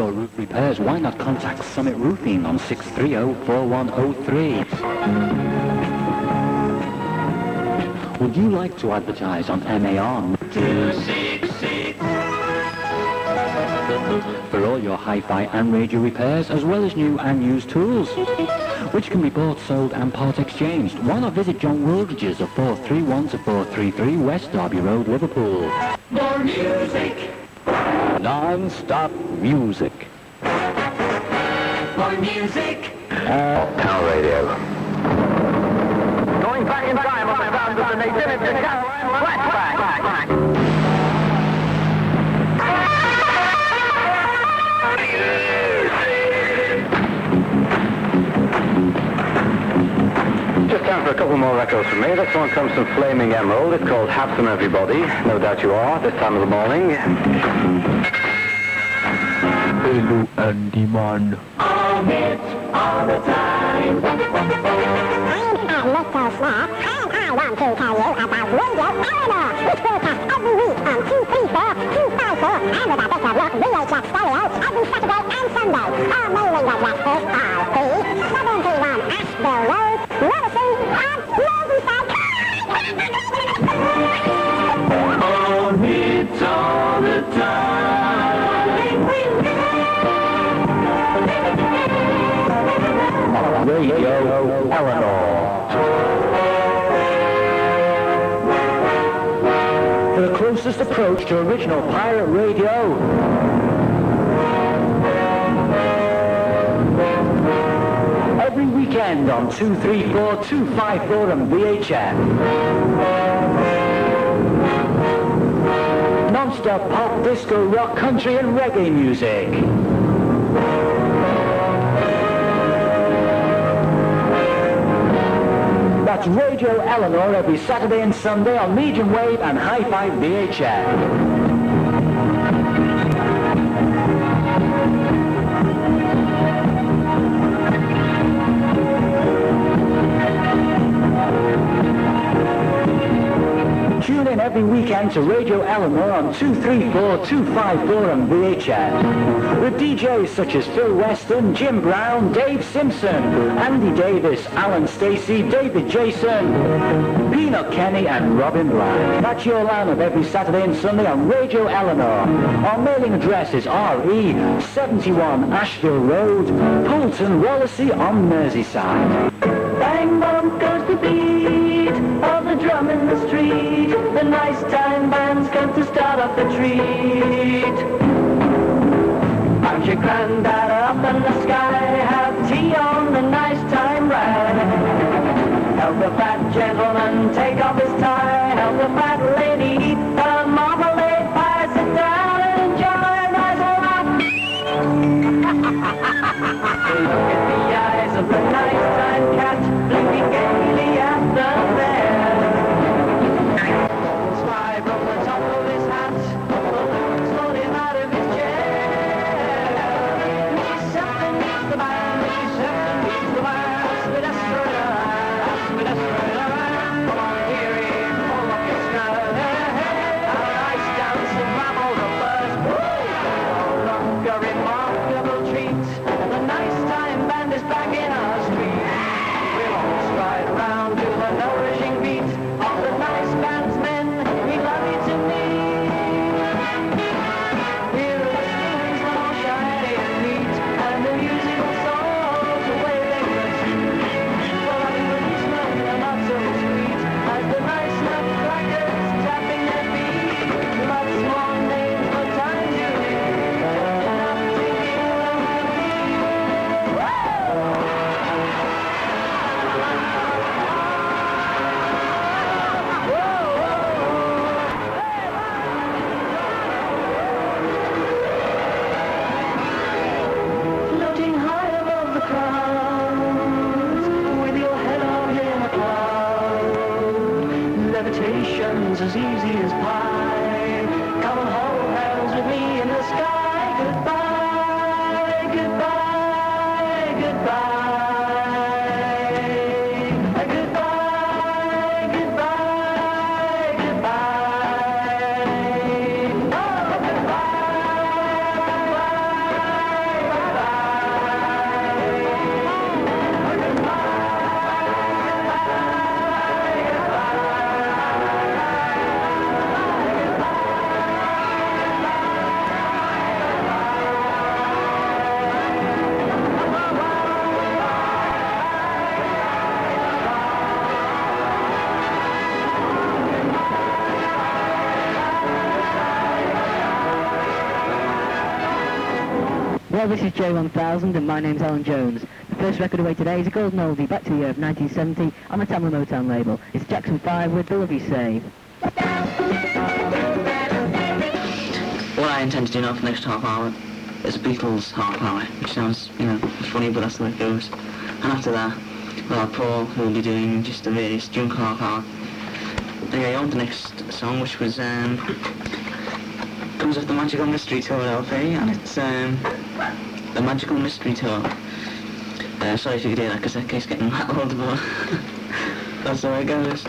your roof repairs, why not contact Summit Roofing on 630-4103? Would you like to advertise on MAR? 266. For all your hi-fi and radio repairs, as well as new and used tools, which can be bought, sold and part exchanged. Why not visit John Woolridge's at 431 to 433 West Derby Road, Liverpool. More music. Non-stop music. More music. Power Radio. Going back in time on the ground of the nativity to Caroline flashback. Just time for a couple more records from me. This one comes from Flaming Emerald. It's called Have Some Everybody. No doubt you are, this time of the morning. Hello, Andy Man. On it all the time. I'm Mr. Snap, and I want to tell you about Radio Eleanor, which broadcasts every week on 234, 254, and with a bit of rock VHS stereo every Saturday and Sunday. Our mailing address is RP 71 Asheville Road, Lewiston, and Merseyside. On it all the time. Radio Eleanor. For the closest approach to original pirate radio. Every weekend on 234, 254 and VHF. Non-stop pop, disco, rock, country and reggae music. That's Radio Eleanor every Saturday and Sunday on medium wave and hi-fi VHF. Tune in every weekend to Radio Eleanor on 234, 254 and VHF. With DJs such as Phil Weston, Jim Brown, Dave Simpson, Andy Davis, Alan Stacey, David Jason, Peanut Kenny and Robin Black. That's your lineup every Saturday and Sunday on Radio Eleanor. Our mailing address is RE 71 Asheville Road, Poulton, Wallasey on Merseyside. Bang bump goes the beat of the drum in the street. The nice time band's come to start off the treat. Punch your granddad up in the sky, have tea on the nice time ride. Help the fat gentleman take off his tie, help the fat lady eat the marmalade pie. Sit down and enjoy a nice laugh. Look at the eyes of the nice time cat, blinking gaily at the fair. Slide from the top of his hat, slowly out of his chair. He's up and meets the man, he's up and meets the man. Come on, dearie, pull up your skirt. Our ice dance and ramble the birds. Look, a remarkable treat. The nice time band is back in our street. We'll all stride around to the nourishing beat of the nice band's men. We love you to meet. Here are the strings all shiny and neat, and the musical songs the way they proceed. Well, I'm policemen are not so sweet as the nice nutcrackers tapping their feet. But small names for times you need, just enough to give them a beat. Floating high above the clouds, with your head up in a cloud. Levitation's as easy as pie. Come and hold hands with me in the sky. Goodbye, goodbye, goodbye. Goodbye, goodbye, goodbye. Oh, goodbye, goodbye. Hello, this is J1000 and my name's Alan Jones. The first record away today is a golden oldie back to the year of 1970 on the Tamla Motown label. It's Jackson 5 with The Love You Save. What I intend to do now for the next half hour is a Beatles half hour, which sounds, funny, but that's the way it goes. And after that, we'll have Paul, who will be doing just a various junk half hour. Anyway, on to the next song, which was, comes off the Magical Mystery Tour LP, and it's, the Magical Mystery Tour. Sorry if you could hear that, because that case getting rattled, but that's the way it goes.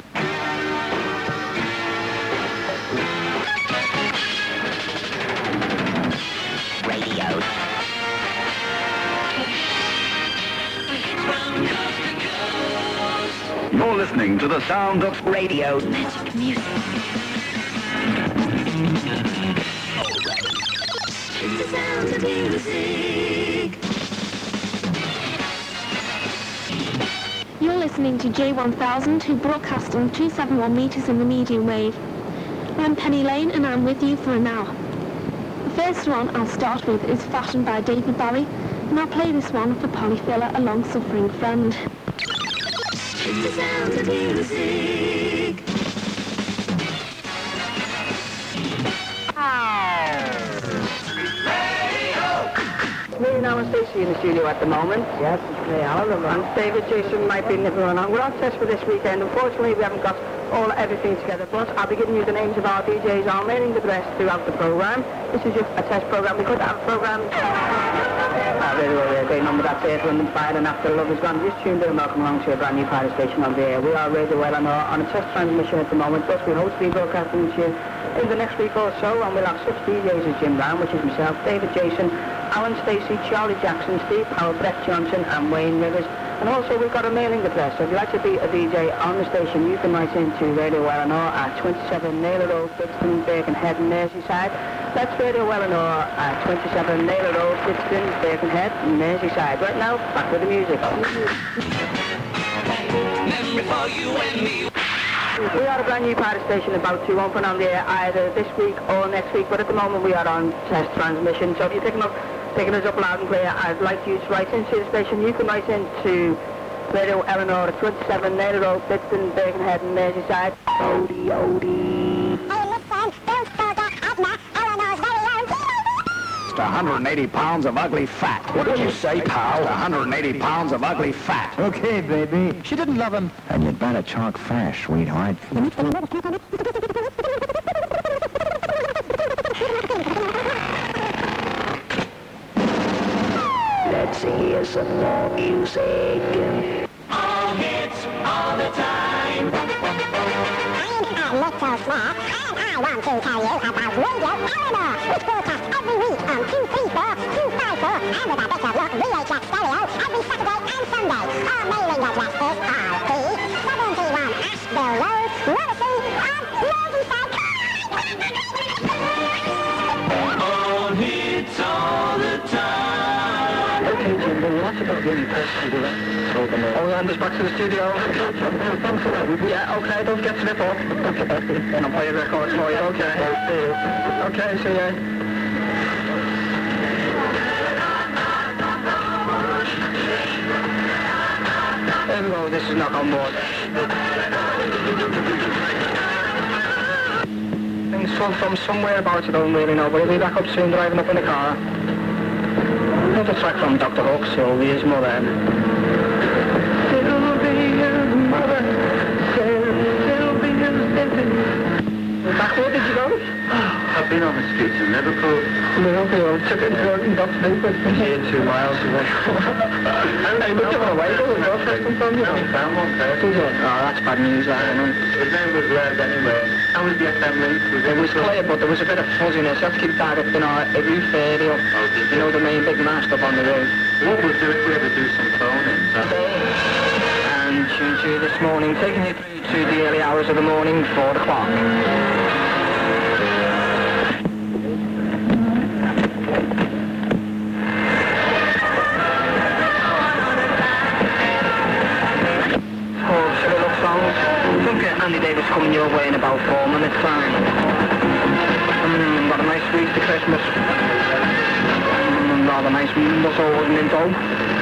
You're listening to the sound of radio. Magic music. It's the sound of music. You're listening to J1000, who broadcast on 271 metres in the medium wave. I'm Penny Lane, and I'm with you for an hour. The first one I'll start with is Fashioned by David Bowie, and I'll play this one for Polly Filler, a long-suffering friend. It's the sound of music. Me and Alan Stacey in the studio at the moment. Yes, it's me, Alan. And David Jason might be nibbling along. We're on test for this weekend. Unfortunately, we haven't got everything together. But I'll be giving you the names of our DJs. I'll mailing the rest throughout the programme. This is just a test programme. We could have a programme. Really a great number. That's it. London Fire and After Love Is Gone. Just tuned in and welcome along to a brand new pirate station on the air. We are Radio Eleanor on a test transmission at the moment. Plus, we'll hopefully be broadcasting to you in the next week or so. And we'll have such DJs as Jim Brown, which is myself, David Jason, Alan Stacey, Charlie Jackson, Steve Powell, Brett Johnson and Wayne Rivers. And also we've got a mailing address. So if you'd like to be a DJ on the station, you can write into Radio Eleanor at 27 Naylor Road, Brixton, Birkenhead and Merseyside. That's Radio Eleanor at 27 Naylor Road, Brixton, Birkenhead and Merseyside. Right now, back with the music. We are a brand new pirate station about to open on the air either this week or next week, but at the moment we are on test transmission. So if you're picking us up loud and clear, I'd like you to write into the station. You can write into Radio Eleanor at 27 Naylor Road, Brixton, Birkenhead and Merseyside. Odie, odie. Hey, listen, don't forget Edna, Eleanor's very own. 180 pounds of ugly fat. What did you say, pal? 180 pounds of ugly fat. Okay, baby. She didn't love him. And you'd better talk fast, sweetheart. Let's hear some more music. All hits, all the time. I'm a little smart, and I want to tell you about Radio Eleanor, which broadcasts every week on 234, 254, and with a bit of luck, VHS stereo every Saturday and Sunday. Our mailing address is RP 71 Asheville Road, Morrissey, and Merseyside. All hits, all the time. Okay, Jim, what's about the only person to do that? Oh, I'm just back to the studio. Yeah, okay, don't get slip up. Okay. And I'll play a record for you, okay? Okay, see ya. There we go, this is Knock on Board. Things from somewhere about, I don't really know, but he'll be back up soon driving up in the car. Another track from Dr. Hook, Sylvia's Mother. Sylvia's Mother, Sylvia's Mother. Back where did you go? I've been on the streets of Liverpool. Liverpool, took it to Dr. Newport. Here 2 miles away. Hey, look at the way, go and go from from you. Found one person. Oh, that's bad news, that, isn't it? His name was Red anyway. How was the FM link? It was clear, but there was a bit of fuzziness. You have to keep that up in our roof area. You know, the main big mast up on the roof. What we'll do if we ever do some phoning? And Tuesday this morning, taking you through to the early hours of the morning, 4 o'clock. Andy Davis coming your way in about 4 minutes time. Got a nice week to Christmas. Rather nice nice muscle wasn't in tow.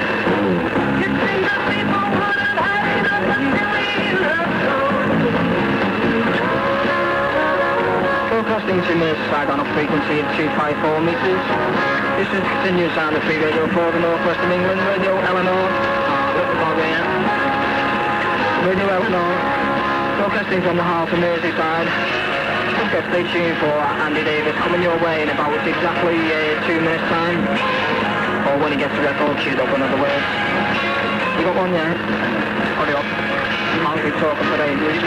Broadcasting to Merseyside on a frequency of 254 metres. This is continuous sound of free radio for the northwest of England, Radio Eleanor. Radio Eleanor. Broadcasting from the heart of Merseyside. Okay, stay tuned for Andy Davis coming your way in about exactly 2 minutes time. Or when he gets the record queued up, in other words. You got one, yeah? Hurry up. I'll be talking for ages.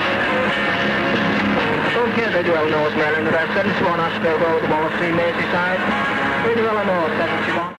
Okay, Radio Eleanor's mailing address 71 Ashfield Road, Wallasey, Merseyside. Radio Eleanor 71.